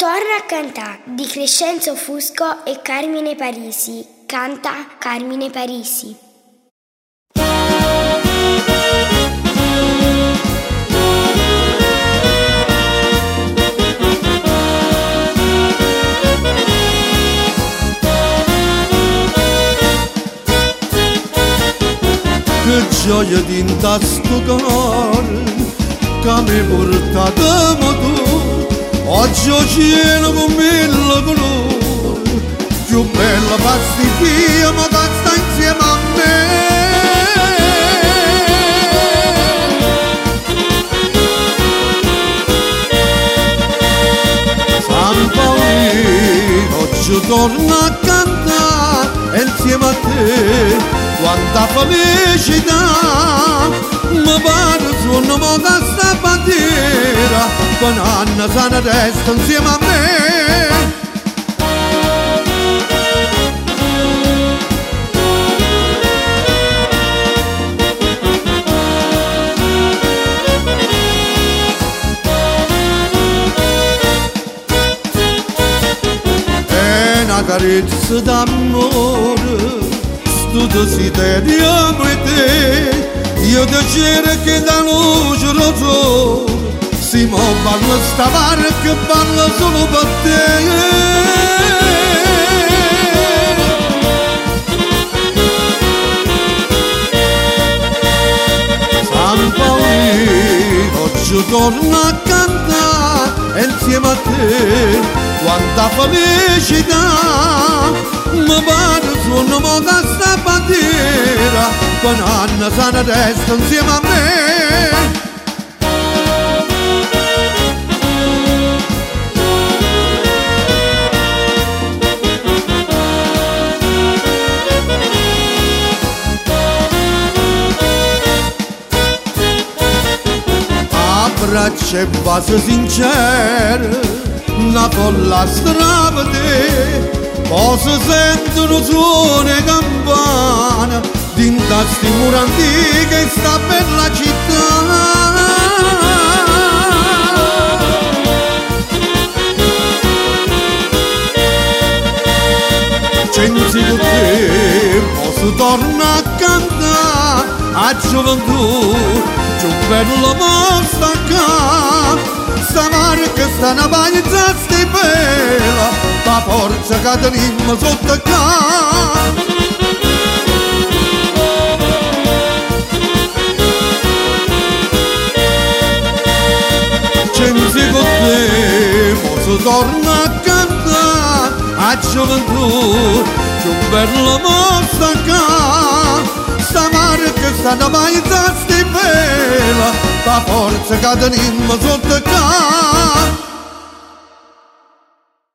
Torna a cantà di Crescenzo Fusco e Carmine Parisi. Canta Carmine Parisi. Che gioia dinta sto cuore che mi portatemo tu, oggi ho cielo con mille colori, più bella pasticchia ma che sta insieme a me. San Paolino oggi torna a cantare insieme a te. Quanta felicità, mi pare suono mo che sta bandiera, con Anna sana resta insieme a me. È una carezza d'amore, tu desideriamo e te, io ti giuro che da luce lo so, si mo parla sta barca che parla solo per te. San Paolino oggi torna a cantare insieme a te, quanta felicità. Mi pare suono mo che sta bandiera, con Anna sana resta insieme a me. Abbraccia e baci sincere, una folla stravede, poi sentono suoni e campane dinta sti mura antiche e sta per la città. Censi con te, poi torna a cantare a gioventù, più bello mo sta qua. Sta marca sta una pagina sti pela, la forza che tenim sotto qua. Censi con te, mo si torna a cantare a gioventù, più bella mo sta qua. Sta marca sta una pagina sti pela, la forza che tenim sotto qua.